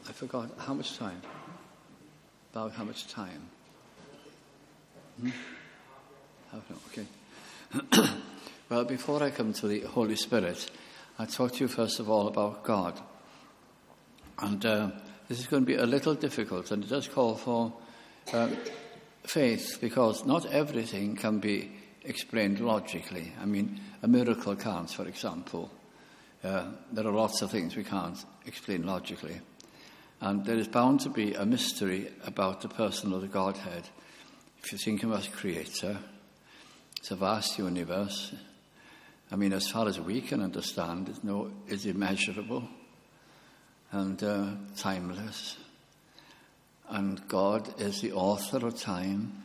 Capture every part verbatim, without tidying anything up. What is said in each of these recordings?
I forgot. How much time? About how much time? Hmm? Half an hour, okay. Well, before I come to the Holy Spirit, I talk to you first of all about God. And uh, this is going to be a little difficult, and it does call for uh, faith, because not everything can be explained logically. I mean, a miracle can't, for example. Uh, there are lots of things we can't explain logically. And there is bound to be a mystery about the person of the Godhead. If you think of as creator, it's a vast universe. I mean, as far as we can understand, it's, no, it's immeasurable and uh, timeless. And God is the author of time.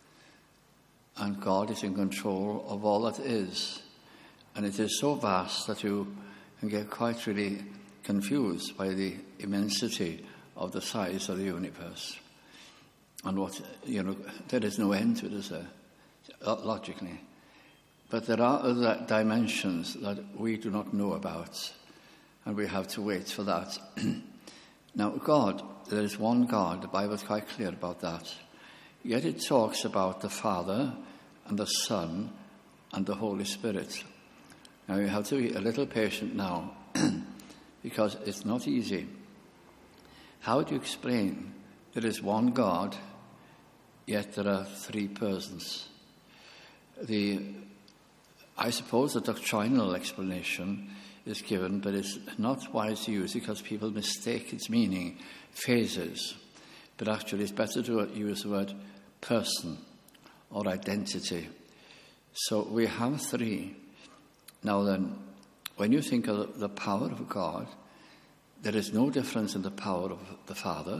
And God is in control of all that is. And it is so vast that you can get quite really confused by the immensity of the size of the universe. And what, you know, there is no end to it, is there? Logically. But there are other dimensions that we do not know about, and we have to wait for that. Now, God, there is one God. The Bible is quite clear about that. Yet it talks about the Father and the Son and the Holy Spirit. Now, you have to be a little patient now, because it's not easy. How do you explain there is one God, yet there are three persons? The, I suppose the doctrinal explanation is given, but it's not wise to use it because people mistake its meaning, phases. But actually it's better to use the word person or identity. So we have three. Now then, when you think of the power of God, there is no difference in the power of the Father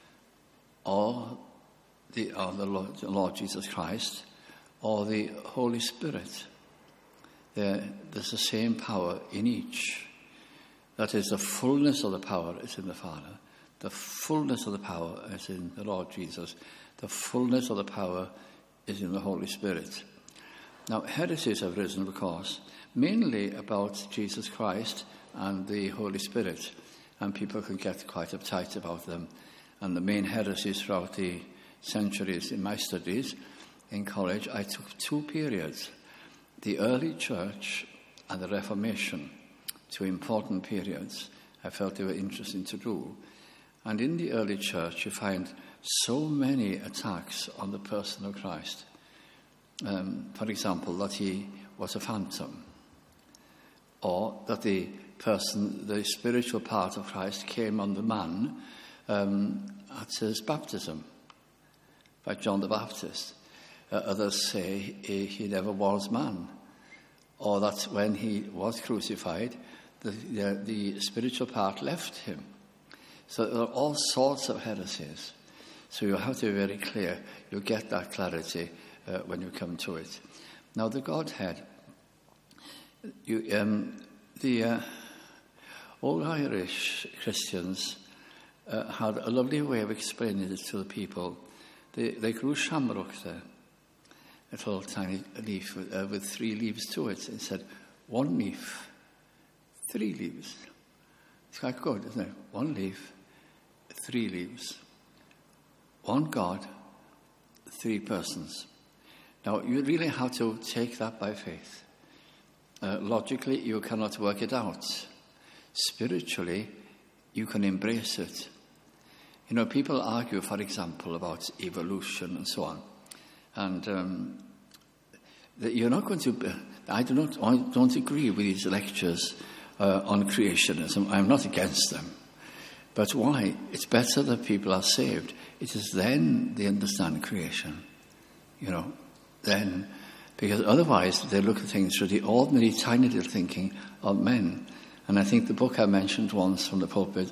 or the, or the Lord, the Lord Jesus Christ or the Holy Spirit. There, there's the same power in each. That is, the fullness of the power is in the Father. The fullness of the power is in the Lord Jesus. The fullness of the power is in the Holy Spirit. Now, heresies have risen, of course, mainly about Jesus Christ and the Holy Spirit. And people can get quite uptight about them. And the main heresies throughout the centuries in my studies in college, I took two periods. The early church and the Reformation, two important periods. I felt they were interesting to do. And in the early church, you find so many attacks on the person of Christ. Um, for example, that he was a phantom, or that the person, the spiritual part of Christ came on the man um, at his baptism by John the Baptist. Uh, others say he, he never was man, or that when he was crucified, the, the, the spiritual part left him. So there are all sorts of heresies. So you have to be very clear. You get that clarity uh, when you come to it. Now, the Godhead. You, um, the uh, old Irish Christians uh, had a lovely way of explaining it to the people. They, they grew shamrock there. A little tiny leaf with, uh, with three leaves to it. It said, one leaf, three leaves. It's quite good, isn't it? One leaf, three leaves. One God, three persons. Now, you really have to take that by faith. Uh, logically, you cannot work it out. Spiritually, you can embrace it. You know, people argue, for example, about evolution and so on. And um, you're not going to... I do not I don't agree with these lectures uh, on creationism. I'm not against them. But why? It's better that people are saved. It is then they understand creation. You know, then... Because otherwise they look at things through the ordinary, tiny little thinking of men. And I think the book I mentioned once from the pulpit,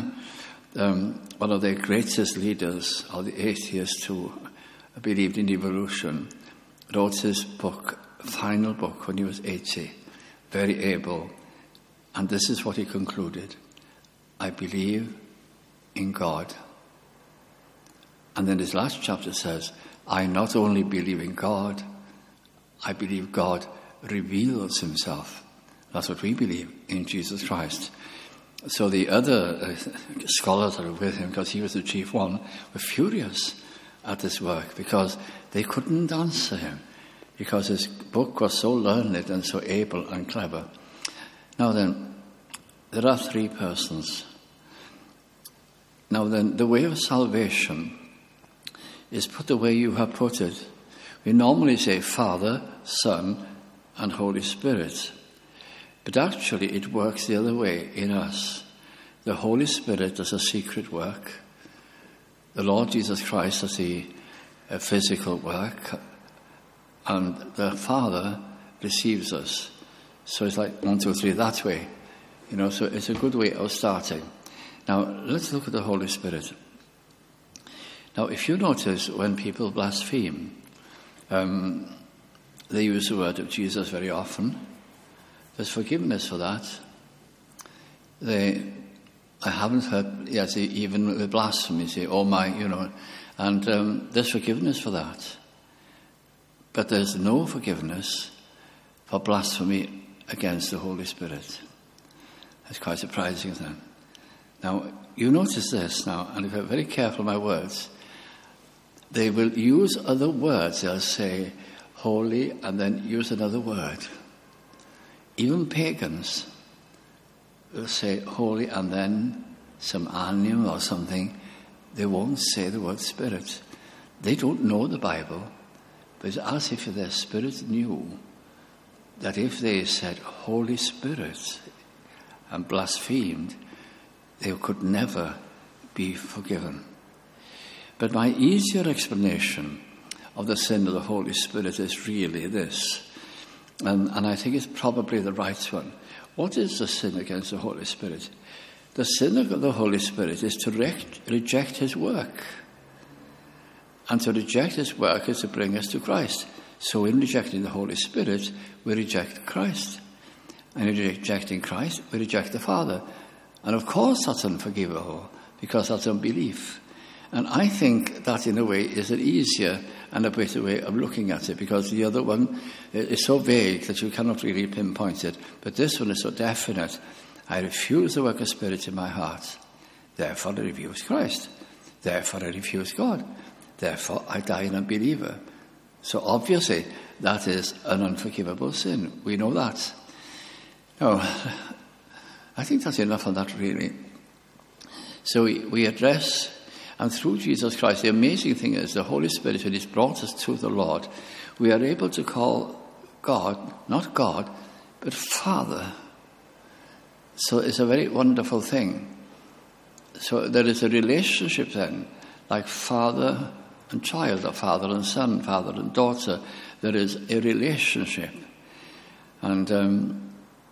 um, one of their greatest leaders, or the atheists who believed in evolution, wrote his book, final book, when he was eighty, very able. And this is what he concluded. I believe in God. And then his last chapter says, I not only believe in God, I believe God reveals himself. That's what we believe in Jesus Christ. So the other uh, scholars that were with him, because he was the chief one, were furious at this work because they couldn't answer him, because his book was so learned and so able and clever. Now then, there are three persons. Now then, the way of salvation is put the way you have put it. We normally say Father, Son, and Holy Spirit. But actually it works the other way in us. The Holy Spirit does a secret work. The Lord Jesus Christ does the uh, physical work. And the Father receives us. So it's like one, two, three, that way. You know, so it's a good way of starting. Now, let's look at the Holy Spirit. Now, if you notice when people blaspheme, um, they use the word of Jesus very often. There's forgiveness for that. They, I haven't heard, yes, even with blasphemy, say, oh my, you know, and um, there's forgiveness for that. But there's no forgiveness for blasphemy against the Holy Spirit. That's quite surprising, isn't it? Now, you notice this now, and if you're very careful with my words, they will use other words. They'll say holy and then use another word. Even pagans will say holy and then some animal or something. They won't say the word spirit. They don't know the Bible, but it's as if their spirit knew that if they said Holy Spirit and blasphemed, they could never be forgiven. But my easier explanation of the sin of the Holy Spirit is really this, and, and I think it's probably the right one. What is the sin against the Holy Spirit? The sin of the Holy Spirit is to re- reject his work. And to reject his work is to bring us to Christ. So in rejecting the Holy Spirit, we reject Christ. And in rejecting Christ, we reject the Father. And of course that's unforgivable, because that's unbelief. And I think that in a way is an easier and a better way of looking at it, because the other one is so vague that you cannot really pinpoint it. But this one is so definite. I refuse the work of Spirit in my heart. Therefore I refuse Christ. Therefore I refuse God. Therefore I die an unbeliever. So obviously that is an unforgivable sin. We know that. Now, I think that's enough on that really. So we, we address, and through Jesus Christ, the amazing thing is the Holy Spirit, when he's brought us to the Lord, we are able to call God, not God, but Father. So it's a very wonderful thing. So there is a relationship then, like father and child, or father and son, father and daughter. There is a relationship. And um,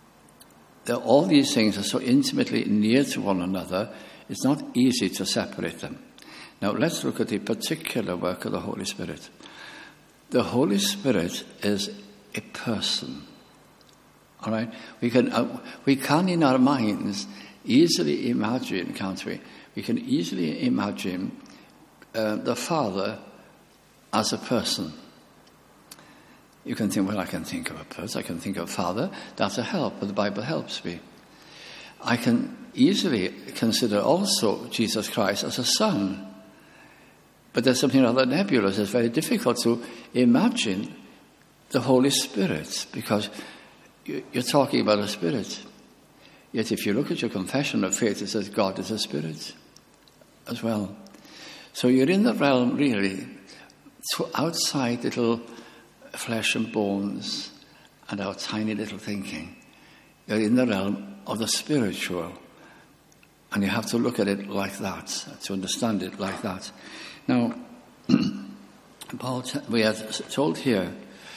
all these things are so intimately near to one another, it's not easy to separate them. Now let's look at the particular work of the Holy Spirit. The Holy Spirit is a person. All right? We can, uh, we can in our minds easily imagine, can't we? We can easily imagine uh, the Father as a person. You can think, well, I can think of a person, I can think of Father. That's a help, but the Bible helps me. I can easily consider also Jesus Christ as a Son. But there's something rather nebulous. It's very difficult to imagine the Holy Spirit, because you're talking about a spirit. Yet if you look at your confession of faith, it says God is a spirit as well. So you're in the realm, really, to outside little flesh and bones and our tiny little thinking. You're in the realm of the spiritual. And you have to look at it like that, to understand it like that. Now, Paul, we are told here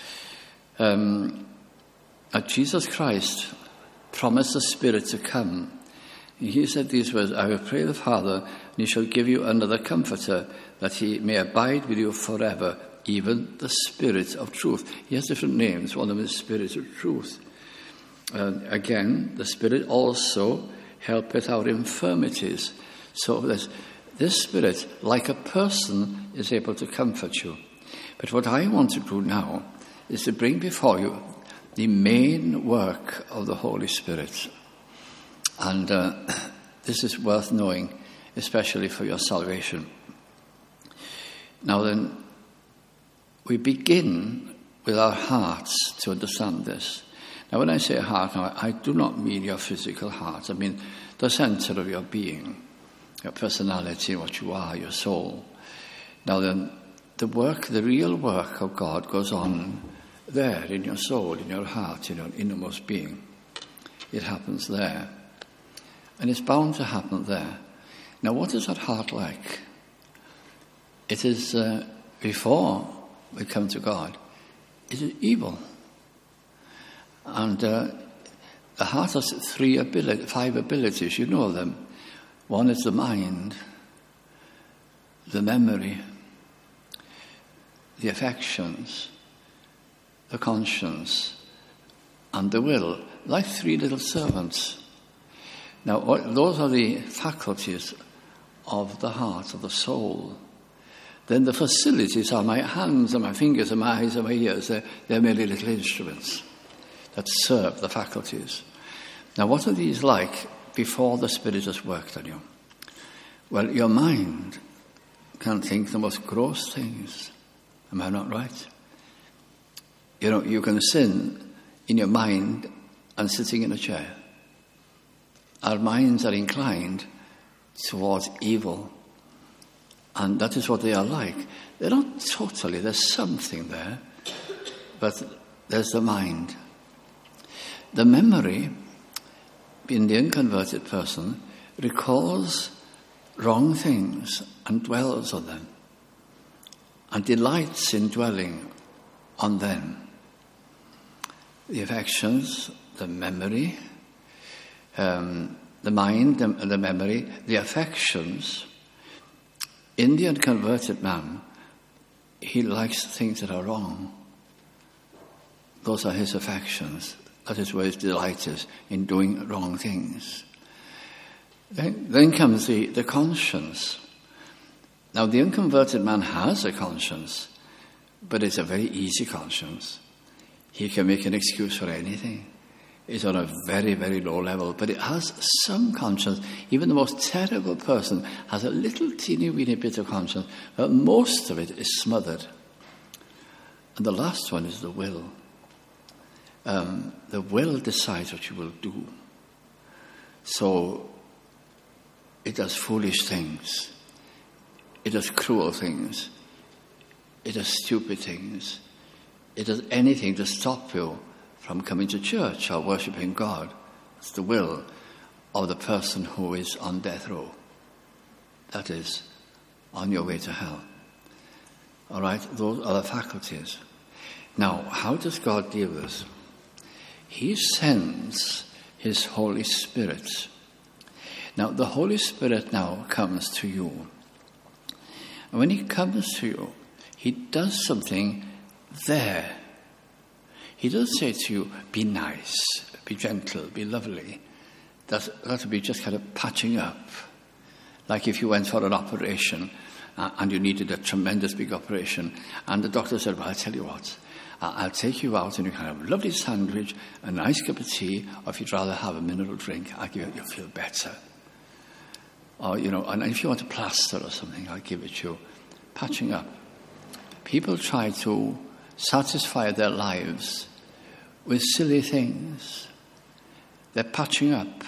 um, that Jesus Christ promised the Spirit to come. He said these words, I will pray the Father, and he shall give you another Comforter, that he may abide with you forever, even the Spirit of truth. He has different names. One of them is Spirit of truth. Uh, again, the Spirit also helpeth our infirmities. So this, this Spirit, like a person, is able to comfort you. But what I want to do now is to bring before you the main work of the Holy Spirit. And uh, this is worth knowing, especially for your salvation. Now then, we begin with our hearts to understand this. Now when I say heart, now, I do not mean your physical heart. I mean the center of your being, your personality, what you are, your soul. Now then, the work, the real work of God goes on there in your soul, in your heart, in your innermost being. It happens there. And it's bound to happen there. Now what is that heart like? It is, uh, before we come to God, it is evil. And uh, the heart has three ability, five abilities, you know them. One is the mind, the memory, the affections, the conscience, and the will, like three little servants. Now, those are the faculties of the heart, of the soul. Then the facilities are my hands and my fingers and my eyes and my ears. They're, they're merely little instruments that serve the faculties. Now, what are these like before the Spirit has worked on you? Well, your mind can think the most gross things. Am I not right? You know, you can sin in your mind and sitting in a chair. Our minds are inclined towards evil. And that is what they are like. They're not totally, there's something there, but there's the mind. The memory in the unconverted person recalls wrong things and dwells on them and delights in dwelling on them. The affections, the memory, um, the mind, the, the memory, the affections. In the unconverted man, he likes things that are wrong. Those are his affections. That is where his delight is, in doing wrong things. Then, then comes the, the conscience. Now, the unconverted man has a conscience, but it's a very easy conscience. He can make an excuse for anything. It's on a very, very low level, but it has some conscience. Even the most terrible person has a little teeny weeny bit of conscience, but most of it is smothered. And the last one is the will. Um, the will decides what you will do. So it does foolish things. It does cruel things. It does stupid things. It does anything to stop you from coming to church or worshipping God. It's the will of the person who is on death row. That is, on your way to hell. All right, those are the faculties. Now, how does God deal with this? He sends his Holy Spirit. Now, the Holy Spirit now comes to you. And when he comes to you, he does something there. He doesn't say to you, be nice, be gentle, be lovely. That would be just kind of patching up. Like if you went for an operation uh, and you needed a tremendous big operation, and the doctor said, well, I'll tell you what, uh, I'll take you out and you can have a lovely sandwich, a nice cup of tea, or if you'd rather have a mineral drink, I'll give it, you'll feel better. Or, you know, and if you want a plaster or something, I'll give it you. Patching up. People try to satisfy their lives with silly things. They're patching up.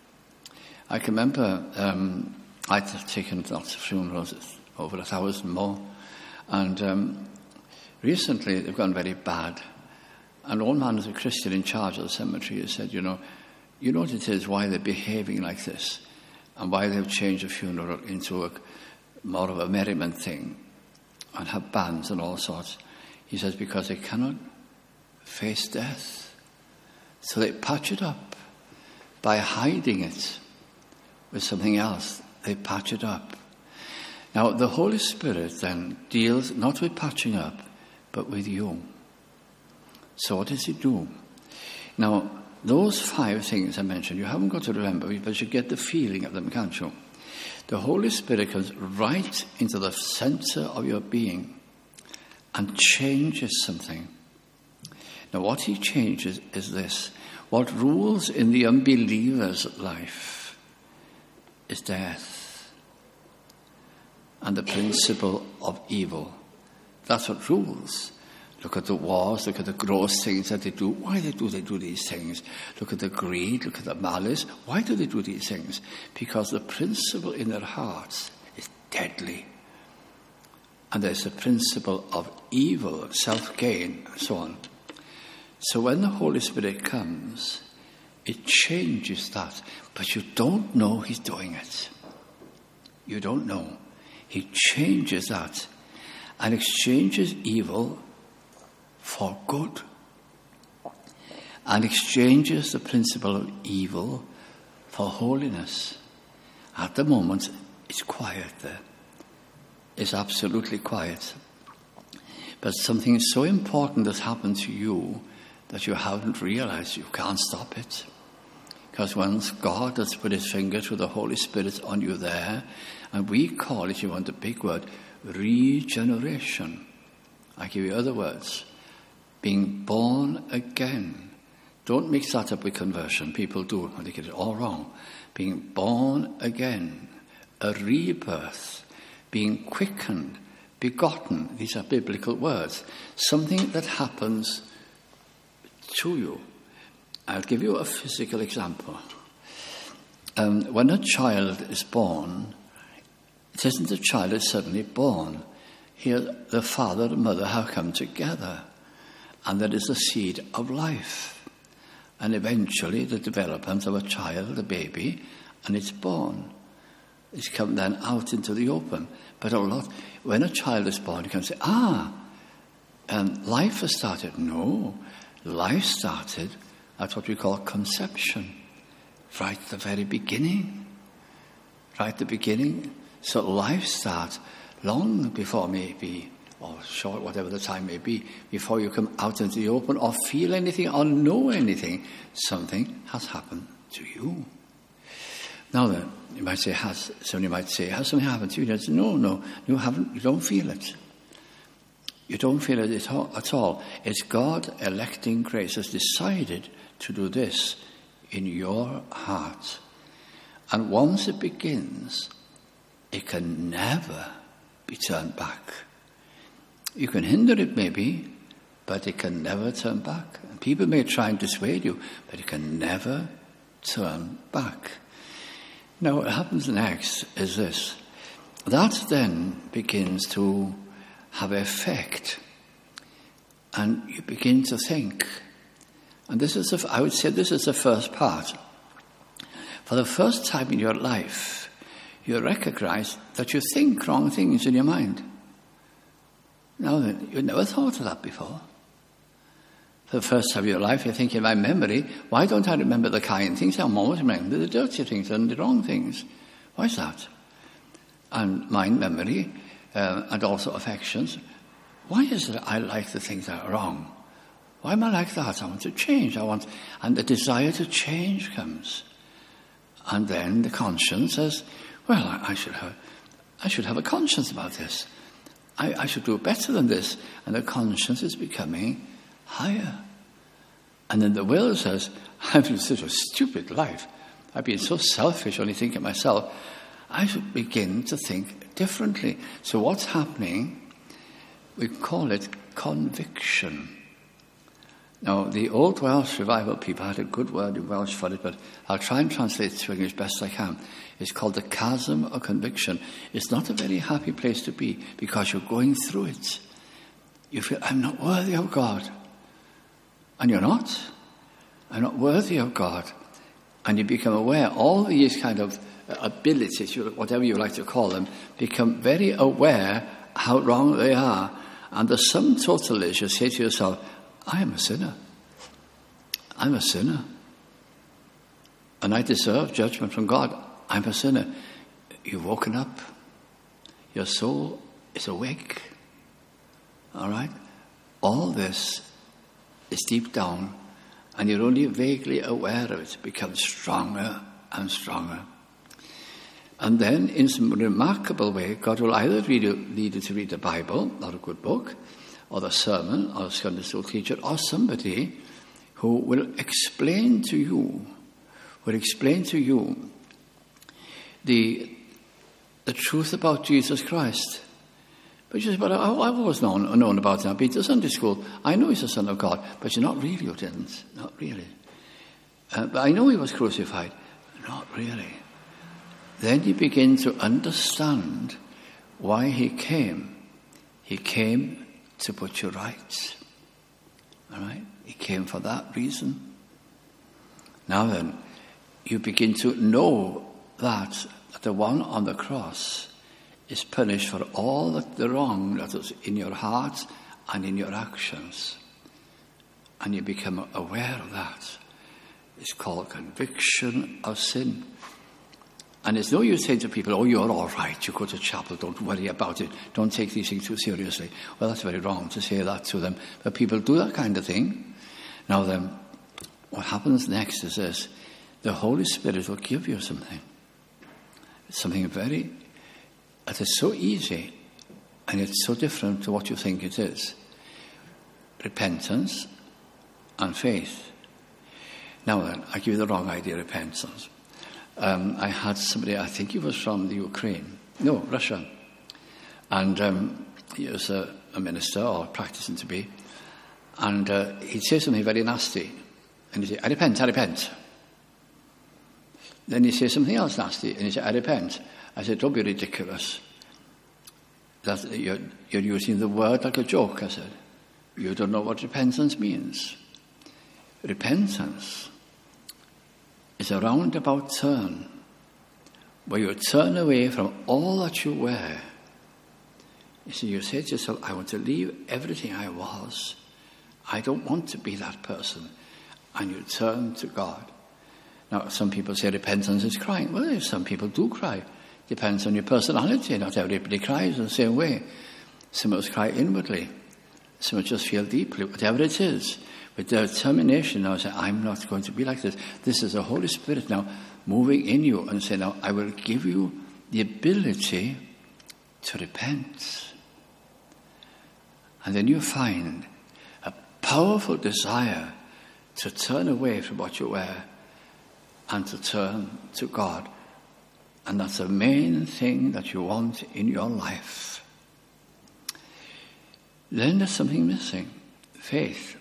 I can remember um, I'd taken lots of funerals, over a thousand more, and um, recently they've gone very bad. An old man was a Christian in charge of the cemetery. He said, you know, you know what it is, why they're behaving like this, and why they've changed a funeral into a more of a merriment thing, and have bands and all sorts. He says, because they cannot face death. So they patch it up by hiding it with something else. They patch it up. Now, the Holy Spirit then deals not with patching up, but with you. So what does he do? Now, those five things I mentioned, you haven't got to remember, but you get the feeling of them, can't you? The Holy Spirit comes right into the center of your being and changes something. Now, what he changes is this. what rules in the unbeliever's life is death and the principle of evil. That's what rules. Look at the wars, look at the gross things that they do. Why do they do these things? Look at the greed, look at the malice. Why do they do these things? Because the principle in their hearts is deadly. And there's a principle of evil, self-gain, and so on. So when the Holy Spirit comes, it changes that. But you don't know he's doing it. You don't know. He changes that and exchanges evil for good, and exchanges the principle of evil for holiness. At the moment, it's quiet there. It's absolutely quiet. But something so important has happened to you that you haven't realized. You can't stop it. Because once God has put his finger through the Holy Spirit on you there, and we call it, you want a big word, regeneration. I give you other words. Being born again. Don't mix that up with conversion. People do, and they get it all wrong. Being born again. A rebirth. Being quickened. Begotten. These are biblical words. Something that happens to you. I'll give you a physical example. Um, when a child is born, it isn't the child is suddenly born. Here, the father and mother have come together. And there is a seed of life. And eventually the development of a child, a baby, and it's born. It's come then out into the open. But a lot, when a child is born, you can say, ah, um, life has started. No, life started at what we call conception. Right at the very beginning. Right at the beginning. So life starts long before maybe, or short, whatever the time may be, before you come out into the open or feel anything or know anything, something has happened to you. Now then, you might say, has, somebody might say, has something happened to you? You say, no, no, you haven't, you don't feel it. You don't feel it at all. At all. It's God electing grace has decided to do this in your heart. And once it begins, it can never be turned back. You can hinder it maybe, but it can never turn back. And people may try and dissuade you, but it can never turn back. Now what happens next is this. That then begins to have effect. And you begin to think. And this is, the, I would say this is the first part. For the first time in your life, you recognize that you think wrong things in your mind. Now then, you've never thought of that before. For the first time in your life, you're thinking, my memory, why don't I remember the kind things? I'm always remembering the dirty things and the wrong things. Why is that? And mind memory, uh, and also affections. Why is it I like the things that are wrong? Why am I like that? I want to change. I want, and the desire to change comes. And then the conscience says, well, I, I should have, I should have a conscience about this. I, I should do better than this. And the conscience is becoming higher. And then the will says, I've lived such a stupid life. I've been so selfish, only thinking of myself. I should begin to think differently. So what's happening, we call it conviction. Now, the old Welsh revival people had a good word in Welsh for it, but I'll try and translate it to English best I can. It's called the chasm of conviction. It's not a very happy place to be because you're going through it. You feel, I'm not worthy of God. And you're not. I'm not worthy of God. And you become aware, all these kind of abilities, whatever you like to call them, become very aware how wrong they are. And the sum total is you say to yourself, I am a sinner. I'm a sinner. And I deserve judgment from God. I'm a sinner. You've woken up. Your soul is awake. All right? All this is deep down, and you're only vaguely aware of it. It becomes stronger and stronger. And then, in some remarkable way, God will either lead you, lead you to read the Bible, or a good book, or the sermon, or a Sunday school teacher, or somebody who will explain to you, will explain to you the, the truth about Jesus Christ. But you say, but I, I've always known, known about him. I've been to Sunday school. I know he's the Son of God. But you're not really, you didn't. Not really. Uh, but I know he was crucified. Not really. Then you begin to understand why he came. He came to put you right. All right? He came for that reason. Now then, you begin to know that the one on the cross is punished for all the wrong that was in your heart and in your actions. And you become aware of that. It's called conviction of sin. And it's no use saying to people, oh, you're all right, you go to chapel, don't worry about it, don't take these things too seriously. Well, that's very wrong to say that to them. But people do that kind of thing. Now then, what happens next is this. The Holy Spirit will give you something. Something very, that is so easy, and it's so different to what you think it is. Repentance and faith. Now then, I give you the wrong idea, repentance. Um, I had somebody, I think he was from the Ukraine, no, Russia, and um, he was a, a minister, or practicing to be, and uh, he'd say something very nasty, and he'd say, I repent, I repent. Then he'd say something else nasty, and he'd say, I repent. I said, don't be ridiculous. That, you're, you're using the word like a joke, I said. You don't know what repentance means. Repentance is a roundabout turn where you turn away from all that you were. You see, you say to yourself, I want to leave everything I was. I don't want to be that person. And you turn to God. Now, some people say repentance is crying. Well, some people do cry. Depends on your personality. Not everybody cries in the same way. Some of us cry inwardly. Some of us just feel deeply. Whatever it is, with determination now, say, I'm not going to be like this. This is the Holy Spirit now moving in you and say, now I will give you the ability to repent. And then you find a powerful desire to turn away from what you were and to turn to God. And that's the main thing that you want in your life. Then there's something missing. Faith.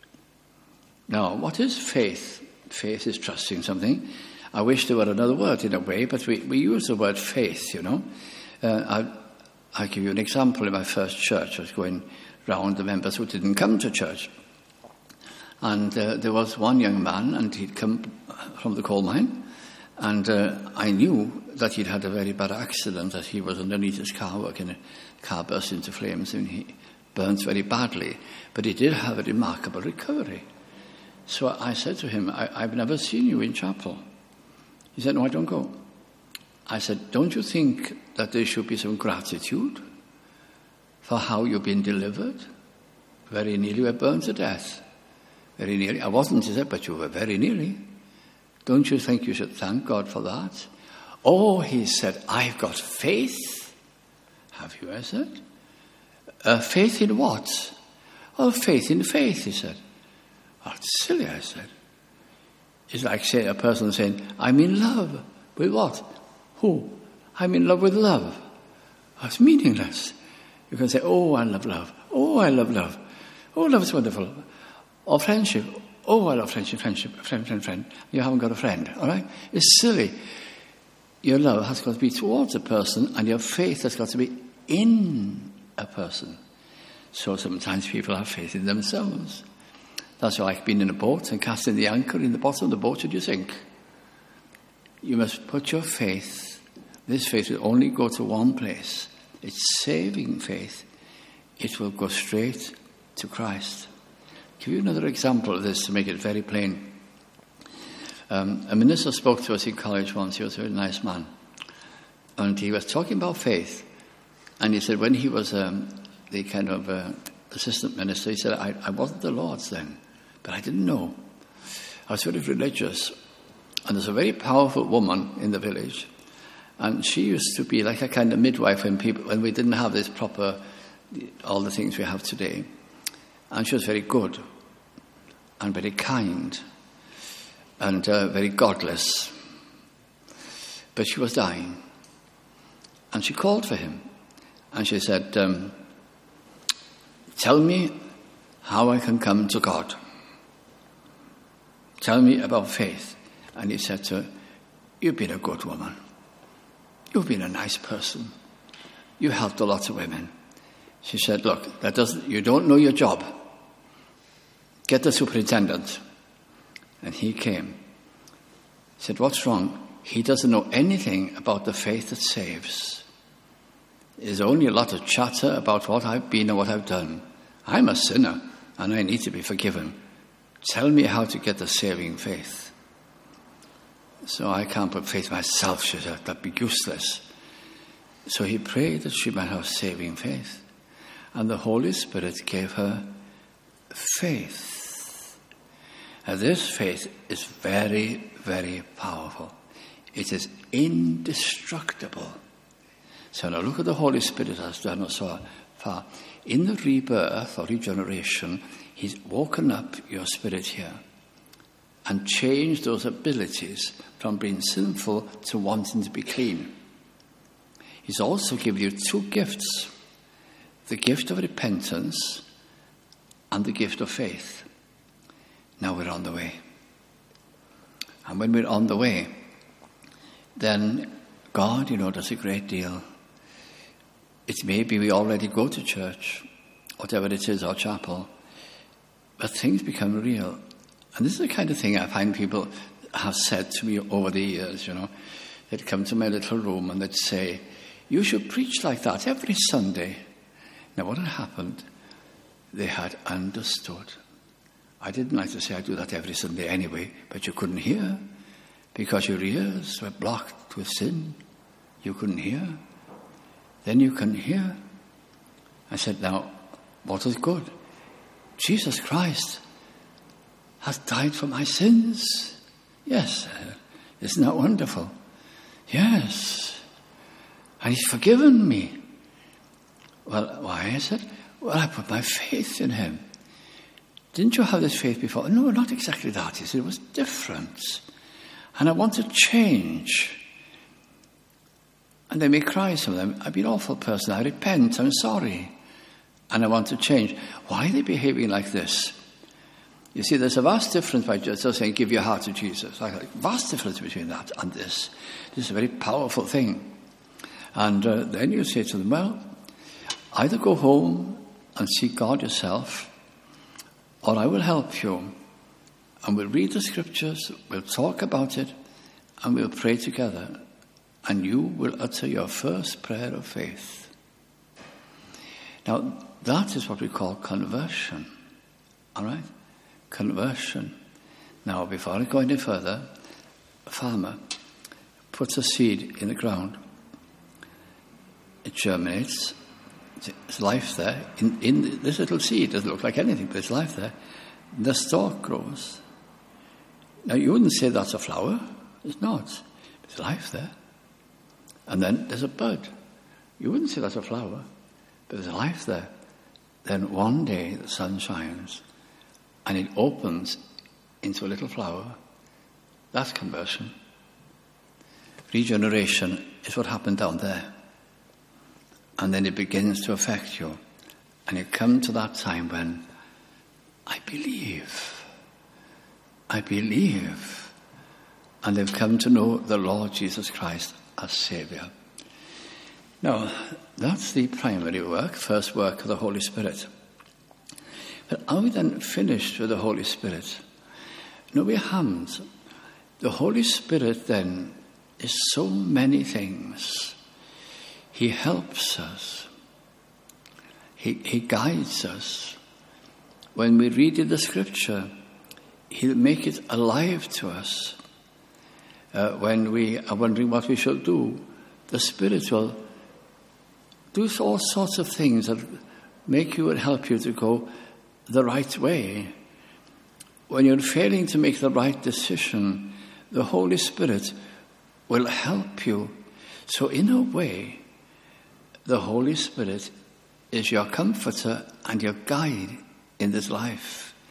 Now, what is faith? Faith is trusting something. I wish there were another word in a way, but we, we use the word faith, you know. Uh, I'll, I'll give you an example. In my first church, I was going round the members who didn't come to church. And uh, there was one young man, and he'd come from the coal mine, and uh, I knew that he'd had a very bad accident, that he was underneath his car working, a car burst into flames, and he burnt very badly. But he did have a remarkable recovery. So I said to him, I, I've never seen you in chapel. He said, no, I don't go. I said, don't you think that there should be some gratitude for how you've been delivered? Very nearly were burned to death. Very nearly. I wasn't, he said, but you were very nearly. Don't you think you should thank God for that? Oh, he said, I've got faith. Have you, I said? Uh, faith in what? Oh, faith in faith, he said. Oh, it's silly, I said. It's like say, a person saying, I'm in love. With what? Who? I'm in love with love. Oh, it's meaningless. You can say, oh, I love love. Oh, I love love. Oh, love is wonderful. Or friendship. Oh, I love friendship, friendship, friend, friend, friend. You haven't got a friend, all right? It's silly. Your love has got to be towards a person, and your faith has got to be in a person. So sometimes people have faith in themselves. That's like being in a boat and casting the anchor in the bottom of the boat and you sink. You must put your faith, this faith will only go to one place. It's saving faith. It will go straight to Christ. I'll give you another example of this to make it very plain. Um, a minister spoke to us in college once. He was a very nice man. And he was talking about faith. And he said when he was um, the kind of uh, assistant minister, he said, I, I wasn't the Lord's then, but I didn't know. I was very religious. And there's a very powerful woman in the village. And she used to be like a kind of midwife when people, when we didn't have this proper, all the things we have today. And she was very good. and very kind and uh, very godless. But she was dying. And she called for him. And she said, um, tell me how I can come to God. Tell me about faith. And he said to her, you've been a good woman. You've been a nice person. You helped a lot of women. She said, look, that doesn't, you don't know your job. Get the superintendent. And he came. He said, what's wrong? He doesn't know anything about the faith that saves. There's only a lot of chatter about what I've been and what I've done. I'm a sinner and I need to be forgiven. Tell me how to get the saving faith. So I can't put faith myself, she said. That'd be useless. So he prayed that she might have saving faith. And the Holy Spirit gave her faith. And this faith is very, very powerful. It is indestructible. So now look at the Holy Spirit has done so far. In the rebirth or regeneration, he's woken up your spirit here and changed those abilities from being sinful to wanting to be clean. He's also given you two gifts, the gift of repentance and the gift of faith. Now we're on the way. And when we're on the way, then God, you know, does a great deal. It may be we already go to church, whatever it is, or chapel, but things become real. And this is the kind of thing I find people have said to me over the years, you know. They'd come to my little room and they'd say, you should preach like that every Sunday. Now what had happened? They had understood. I didn't like to say I do that every Sunday anyway, but you couldn't hear because your ears were blocked with sin. You couldn't hear. Then you can hear. I said, now, what is good? Jesus Christ has died for my sins. Yes. Isn't that wonderful? Yes. And he's forgiven me. Well, why is it? Well, I put my faith in him. Didn't you have this faith before? No, not exactly that. He said it was different. And I want to change. And they may cry, some of them, I've been an awful person, I repent, I'm sorry. And I want to change. Why are they behaving like this? You see, there's a vast difference by just saying, give your heart to Jesus. Like a vast difference between that and this. This is a very powerful thing. And uh, then you say to them, well, either go home and seek God yourself, or I will help you. And we'll read the scriptures, we'll talk about it, and we'll pray together. And you will utter your first prayer of faith. Now, that is what we call conversion. All right? Conversion. Now, before I go any further, a farmer puts a seed in the ground. It germinates. There's life there. In, in this little seed, it doesn't look like anything, but there's life there. The stalk grows. Now, you wouldn't say that's a flower. It's not. There's life there. And then there's a bud. You wouldn't say that's a flower, but there's life there. Then one day the sun shines and it opens into a little flower. That's conversion. Regeneration is what happened down there. And then it begins to affect you. And you come to that time when I believe. I believe. And they've come to know the Lord Jesus Christ as Saviour. Now, that's the primary work, first work of the Holy Spirit. But are we then finished with the Holy Spirit? No, we haven't. The Holy Spirit then is so many things. He helps us. He, he guides us. When we read in the Scripture, he'll make it alive to us. Uh, when we are wondering what we shall do, the Spirit will do all sorts of things that make you and help you to go the right way. When you're failing to make the right decision, the Holy Spirit will help you. So in a way, the Holy Spirit is your comforter and your guide in this life.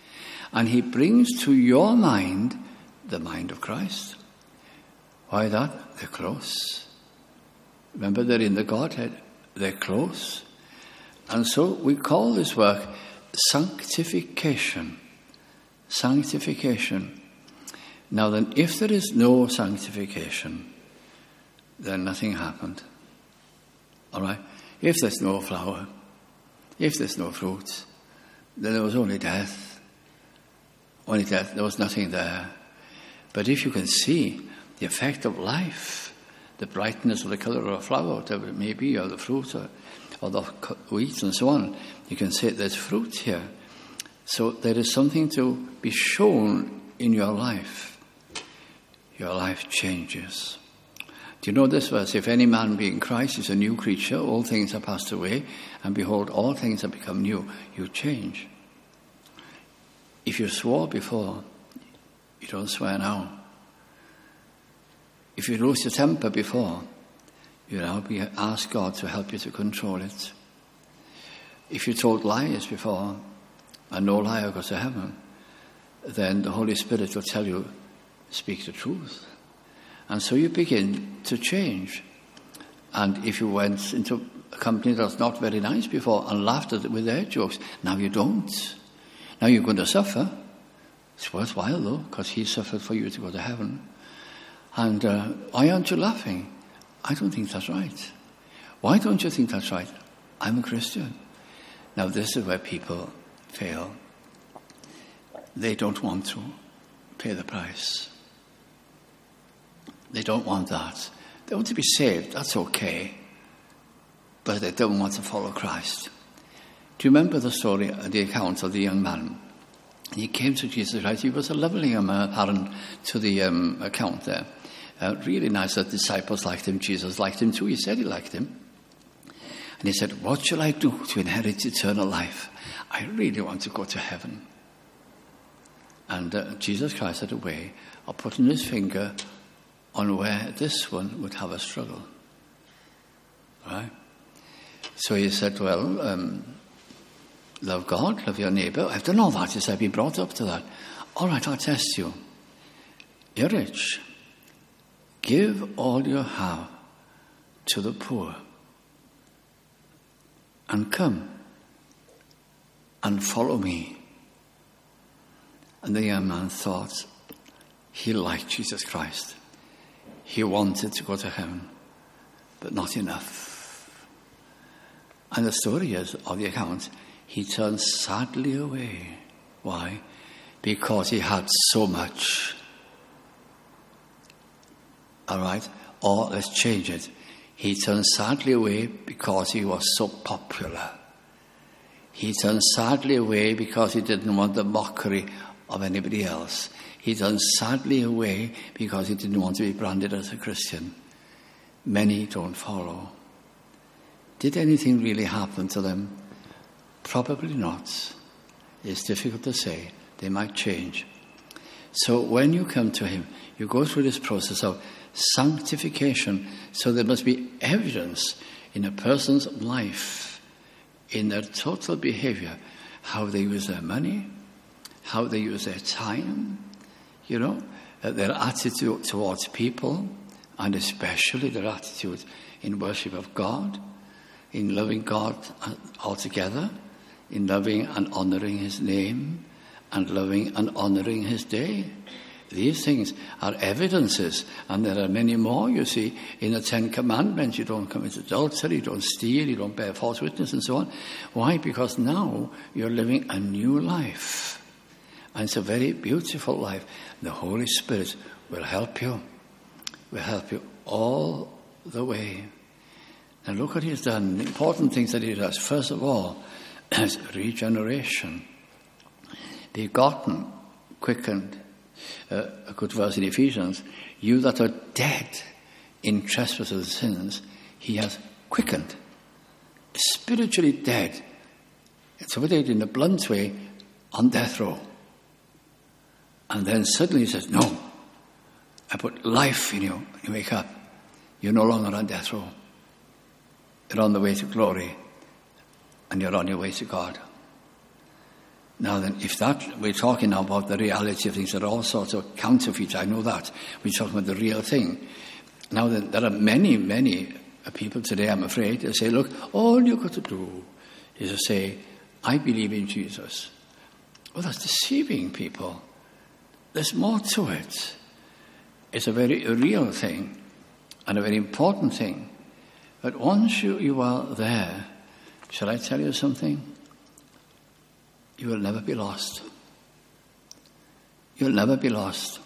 And he brings to your mind the mind of Christ. Why that? They're close. Remember, they're in the Godhead. They're close. And so we call this work sanctification. Sanctification. Now then, if there is no sanctification, then nothing happened. All right? If there's no flower, if there's no fruit, then there was only death. Only death. There was nothing there. But if you can see the effect of life, the brightness or the colour of a flower, whatever it may be, or the fruit, or, or the wheat and so on, you can say there's fruit here. So there is something to be shown in your life. Your life changes. Do you know this verse? If any man be in Christ is a new creature, all things are passed away, and behold, all things have become new. You change. If you swore before, you don't swear now. If you lose your temper before, you now be, ask God to help you to control it. If you told lies before, and no liar goes to heaven, then the Holy Spirit will tell you, speak the truth. And so you begin to change. And if you went into a company that was not very nice before and laughed at it with their jokes, now you don't. Now you're going to suffer. It's worthwhile though, because he suffered for you to go to heaven. And uh, why aren't you laughing? I don't think that's right. Why don't you think that's right? I'm a Christian. Now this is where people fail. They don't want to pay the price. They don't want that. They want to be saved, that's okay. But they don't want to follow Christ. Do you remember the story, the account of the young man? He came to Jesus Christ. He was a lovely young man, apparent to the um, account there. Uh, really nice that disciples liked him. Jesus liked him too. He said he liked him. And he said, what shall I do to inherit eternal life? I really want to go to heaven. And uh, Jesus Christ had a way of putting his finger on where this one would have a struggle. Right? So he said, well, um, love God, love your neighbour. I've done all that. He said, I've been brought up to that. All right, I'll test you. You're rich. Give all you have to the poor. And come and follow me. And the young man thought he liked Jesus Christ. He wanted to go to heaven, but not enough. And the story is, of the account, he turned sadly away. Why? Because he had so much. All right? Or let's change it. He turned sadly away because he was so popular. He turned sadly away because he didn't want the mockery of anybody else. He turned sadly away because he didn't want to be branded as a Christian. Many don't follow. Did anything really happen to them? Probably not. It's difficult to say. They might change. So when you come to him, you go through this process of sanctification. So there must be evidence in a person's life, in their total behavior, how they use their money, how they use their time, you know, their attitude towards people, and especially their attitude in worship of God, in loving God altogether, in loving and honouring his name, and loving and honouring his day. These things are evidences, and there are many more, you see, in the Ten Commandments. You don't commit adultery, you don't steal, you don't bear false witness, and so on. Why? Because now you're living a new life. And it's a very beautiful life. The Holy Spirit will help you, will help you all the way. And look what he's done. The important things that he does. First of all, is regeneration. Begotten, quickened. Uh, a good verse in Ephesians. You that are dead in trespasses and sins, he has quickened. Spiritually dead. It's what they did in a blunt way, on death row. And then suddenly he says, no, I put life in you. You wake up. You're no longer on death row. You're on the way to glory. And you're on your way to God. Now then, if that, we're talking now about the reality of things, there are all sorts of counterfeits, I know that. We're talking about the real thing. Now then, there are many, many people today, I'm afraid, that say, look, all you've got to do is to say, I believe in Jesus. Well, that's deceiving people. There's more to it. It's a very real thing and a very important thing. But once you, you are there, shall I tell you something? You will never be lost. You'll never be lost.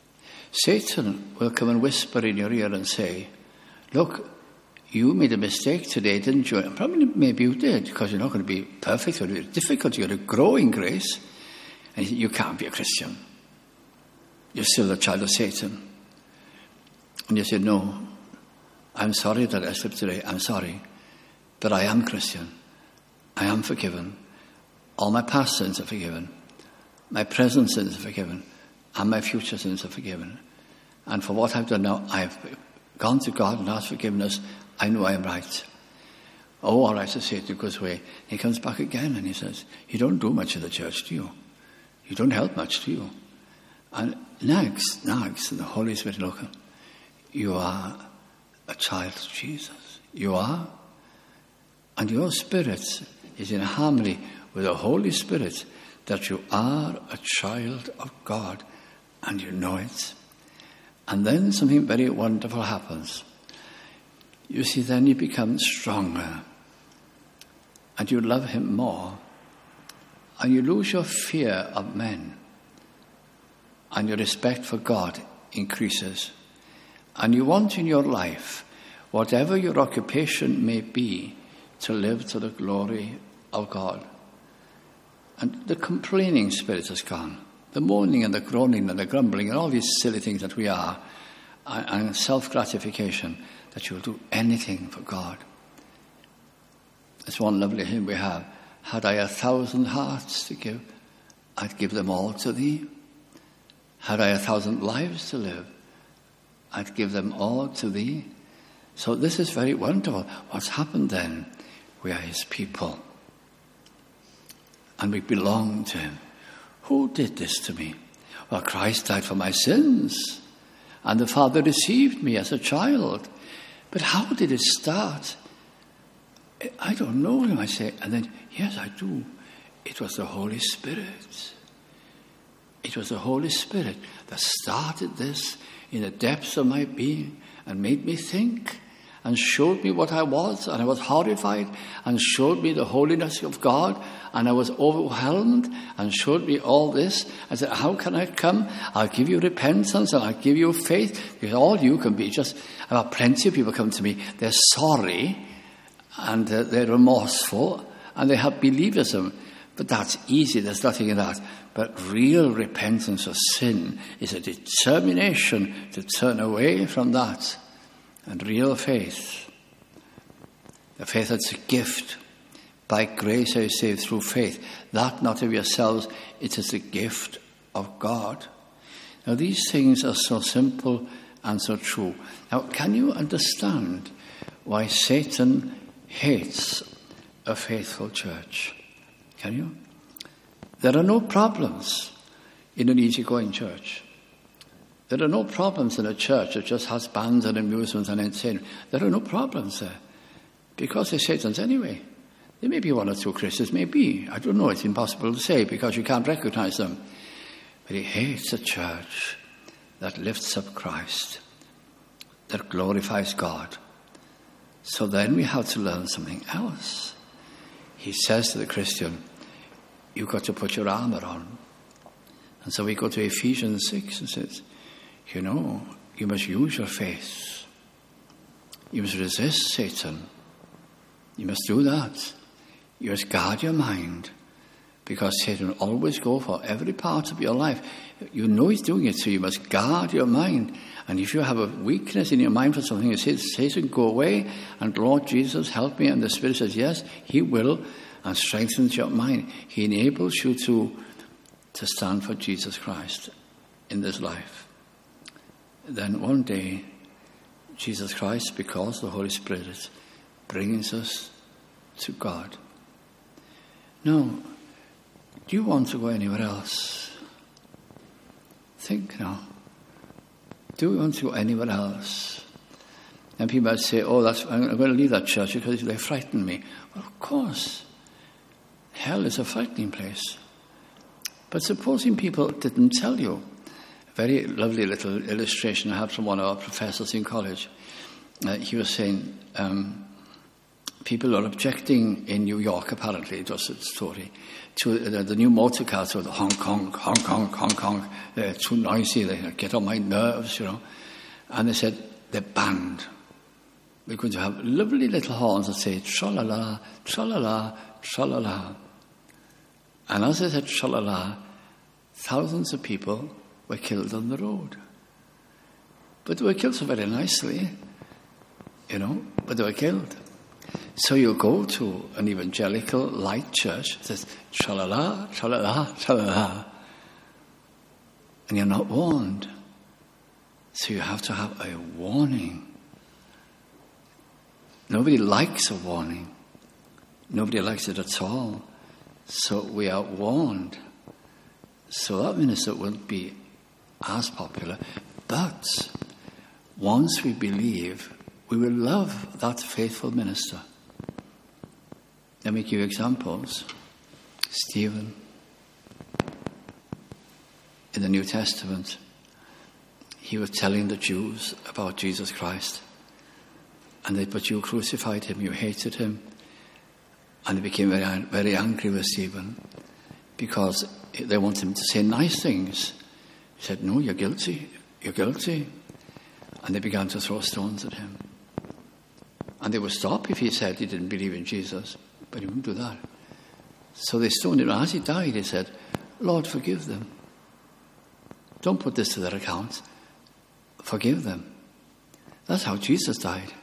Satan will come and whisper in your ear and say, look, you made a mistake today, didn't you? And probably maybe you did, because you're not going to be perfect. It'll be difficult. You're going to grow in grace. And you can't be a Christian. You're still a child of Satan. And you say, no, I'm sorry that I slipped today. I'm sorry. But I am Christian. I am forgiven. All my past sins are forgiven. My present sins are forgiven. And my future sins are forgiven. And for what I've done now, I've gone to God and asked forgiveness. I know I am right. Oh, all right, so Satan goes away. He comes back again and he says, you don't do much in the church, do you? You don't help much, do you? And nags, nags, and the Holy Spirit, look, you are a child of Jesus. You are. And your spirit is in harmony with the Holy Spirit, that you are a child of God, and you know it. And then something very wonderful happens. You see, then you become stronger, and you love him more, and you lose your fear of men, and your respect for God increases. And you want in your life, whatever your occupation may be, to live to the glory of God. And the complaining spirit has gone. The moaning and the groaning and the grumbling and all these silly things that we are, and self-gratification, that you'll do anything for God. There's one lovely hymn we have. Had I a thousand hearts to give, I'd give them all to thee. Had I a thousand lives to live, I'd give them all to thee. So this is very wonderful. What's happened then? We are his people. And we belong to him. Who did this to me? Well, Christ died for my sins. And the Father received me as a child. But how did it start? I don't know, I say. And then, yes, I do. It was the Holy Spirit. It was the Holy Spirit that started this in the depths of my being and made me think and showed me what I was, and I was horrified, and showed me the holiness of God, and I was overwhelmed, and showed me all this. I said, how can I come? I'll give you repentance, and I'll give you faith, because all you can be just, I've had plenty of people come to me, they're sorry, and uh, they're remorseful, and they have believism. But that's easy, there's nothing in that. But real repentance of sin is a determination to turn away from that. And real faith, the faith that's a gift. By grace are you saved through faith. That not of yourselves, it is a gift of God. Now these things are so simple and so true. Now can you understand why Satan hates a faithful church? Can you? There are no problems in an easygoing church. There are no problems in a church that just has bands and amusements and entertainment. There are no problems there. Because they're Satan's anyway. There may be one or two Christians, maybe. I don't know, it's impossible to say because you can't recognize them. But he hates a church that lifts up Christ, that glorifies God. So then we have to learn something else. He says to the Christian, you've got to put your armor on. And so we go to Ephesians six and says, you know, you must use your faith. You must resist Satan. You must do that. You must guard your mind, because Satan will always go for every part of your life. You know he's doing it, so you must guard your mind. And if you have a weakness in your mind for something, you say, Satan, go away, and Lord Jesus, help me. And the Spirit says, yes, he will, and strengthens your mind. He enables you to, to stand for Jesus Christ in this life. Then one day, Jesus Christ, because the Holy Spirit brings us to God. Now, Do you want to go anywhere else? Think now. Do you want to go anywhere else? And people might say, oh, that's, I'm going to leave that church because they frighten me. Well, of course. Hell is a frightening place. But supposing people didn't tell you. A very lovely little illustration I had from one of our professors in college. Uh, he was saying, um, people are objecting in New York, apparently, it was a story, to the, the new motor cars with Hong Kong, Hong Kong, Hong Kong. They're too noisy, they get on my nerves, you know. And they said, they're banned. We're going to have lovely little horns that say, tra-la-la, tra-la-la, tra-la-la. And as I said, tra-la-la, thousands of people were killed on the road. But they were killed so very nicely, you know, but they were killed. So you go to an evangelical light church, it says, tra-la-la, tra-la-la, tra-la-la. And you're not warned. So you have to have a warning. Nobody likes a warning. Nobody likes it at all. So we are warned. So that minister won't be as popular. But once we believe, we will love that faithful minister. Let me give you examples. Stephen, in the New Testament, he was telling the Jews about Jesus Christ. And they, but you crucified him, you hated him. And they became very, very angry with Stephen because they wanted him to say nice things. He said, no, you're guilty, you're guilty. And they began to throw stones at him. And they would stop if he said he didn't believe in Jesus, but he wouldn't do that. So they stoned him. And as he died, he said, Lord, forgive them. Don't put this to their account. Forgive them. That's how Jesus died.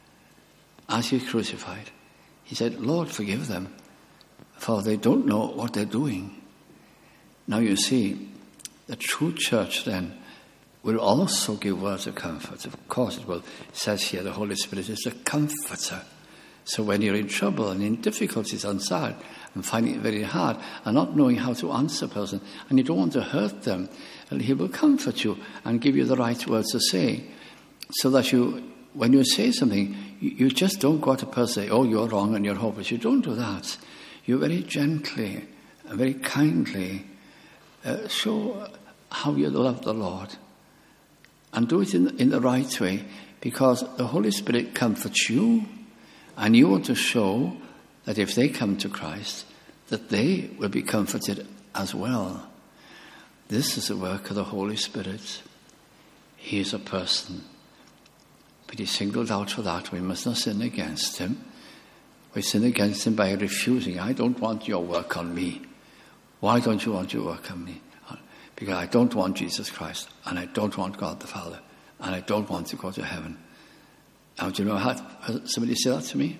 As he was crucified, he said, Lord, forgive them, for they don't know what they're doing. Now you see, the true church then will also give words of comfort. Of course it will. It says here the Holy Spirit is a comforter. So when you're in trouble and in difficulties and sad and finding it very hard and not knowing how to answer a person and you don't want to hurt them, and he will comfort you and give you the right words to say so that you, when you say something, you, you just don't go to a person and say, oh, you're wrong and you're hopeless. You don't do that. You very gently and very kindly uh, show how you love the Lord. And do it in, in the right way, because the Holy Spirit comforts you, and you want to show that if they come to Christ, that they will be comforted as well. This is the work of the Holy Spirit. He is a person, but he's singled out for that. We must not sin against him. We sin against him by refusing. I don't want your work on me. Why don't you want your work on me? Because I don't want Jesus Christ, and I don't want God the Father, and I don't want to go to heaven. Now, do you know, I had somebody say that to me?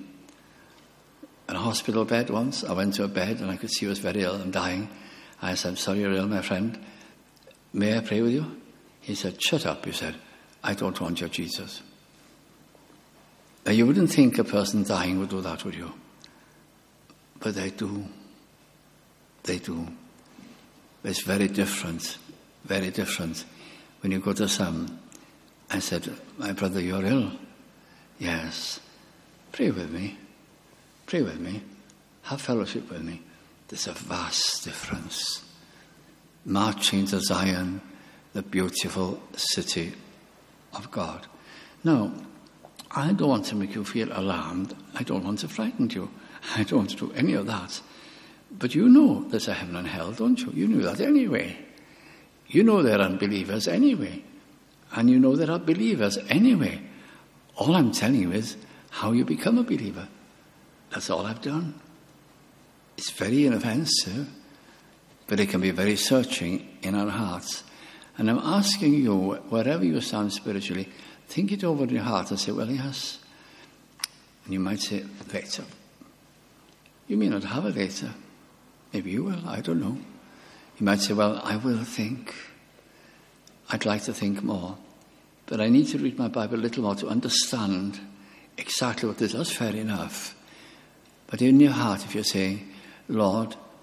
In a hospital bed once, I went to a bed, and I could see he was very ill and dying. I said, I'm sorry you're ill, my friend. May I pray with you? He said, shut up, he said. I don't want your Jesus. Now, you wouldn't think a person dying would do that, would you? But they do. They do. It's very different, very different. When you go to some, I said, my brother, you're ill. Yes. Pray with me. Pray with me. Have fellowship with me. There's a vast difference. Marching to Zion, the beautiful city of God. Now, I don't want to make you feel alarmed. I don't want to frighten you. I don't want to do any of that. But you know there's a heaven and hell, don't you? You knew that anyway. You know there are unbelievers anyway. And you know there are believers anyway. All I'm telling you is how you become a believer. That's all I've done. It's very inoffensive, but it can be very searching in our hearts. And I'm asking you, wherever you stand spiritually, think it over in your heart and say, well, yes. And you might say, later. You may not have it later. Maybe you will, I don't know. You might say, well, I will think. I'd like to think more. But I need to read my Bible a little more to understand exactly what this is. That's fair enough. But in your heart, if you're saying, Lord,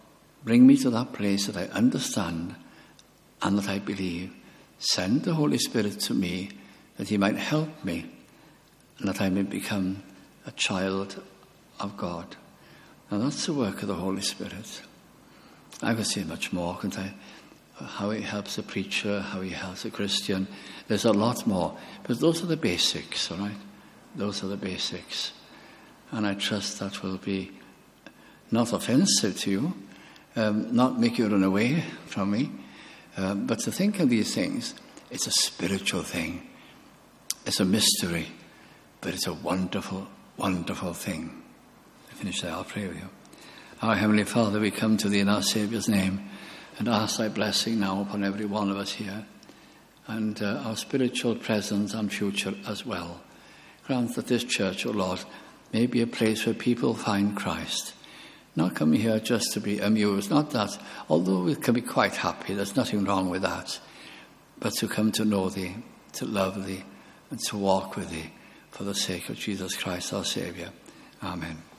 Bring me to that place that I understand and that I believe. Send the Holy Spirit to me that he might help me and that I may become a child of God. And that's the work of the Holy Spirit. I could say much more, couldn't I? How he helps a preacher, how he helps a Christian. There's a lot more. But those are the basics, all right? Those are the basics. And I trust that will be not offensive to you, um, not make you run away from me, um, but to think of these things, it's a spiritual thing. It's a mystery, but it's a wonderful, wonderful thing. I finish there, I'll pray with you. Our Heavenly Father, we come to thee in our Saviour's name and ask thy blessing now upon every one of us here and uh, our spiritual presence and future as well. Grant that this church, O Lord, may be a place where people find Christ. Not coming here just to be amused, not that, although we can be quite happy, there's nothing wrong with that, but to come to know thee, to love thee, and to walk with thee for the sake of Jesus Christ our Saviour. Amen.